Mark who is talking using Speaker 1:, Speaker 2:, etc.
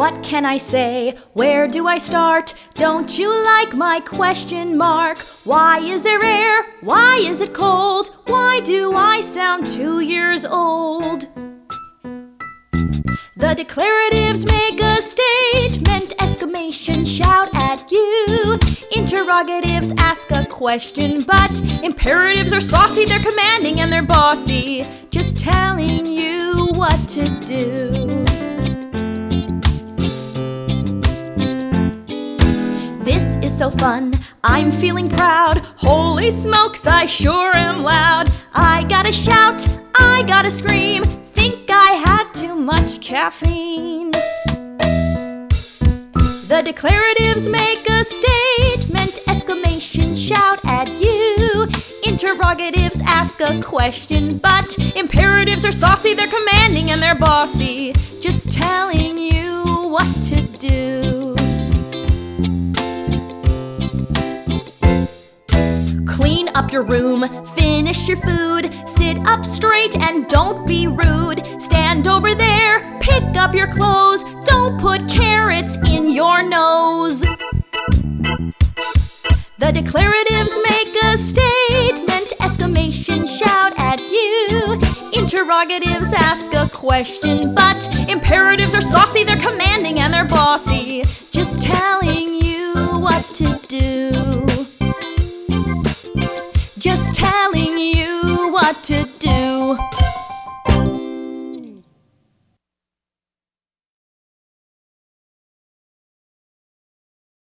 Speaker 1: What can I say? Where do I start? Don't you like my question mark? Why is there air? Why is it cold? Why do I sound 2 years old? The declaratives make a statement, exclamation shout at you. Interrogatives ask a question, but imperatives are saucy, they're commanding and they're bossy, just telling you what to do. This is so fun, I'm feeling proud. Holy smokes, I sure am loud. I gotta shout, I gotta scream. Think I had too much caffeine. The declaratives make a statement, exclamation shout at you. Interrogatives ask a question, but imperatives are saucy, they're commanding and they're bossy, just telling you what to do. Clean up your room, finish your food, sit up straight and don't be rude. Stand over there, pick up your clothes, don't put carrots in your nose. The declaratives make a statement, exclamation shout at you. Interrogatives ask a question, but imperatives are saucy, they're commanding and they're bossy, just telling you what to do.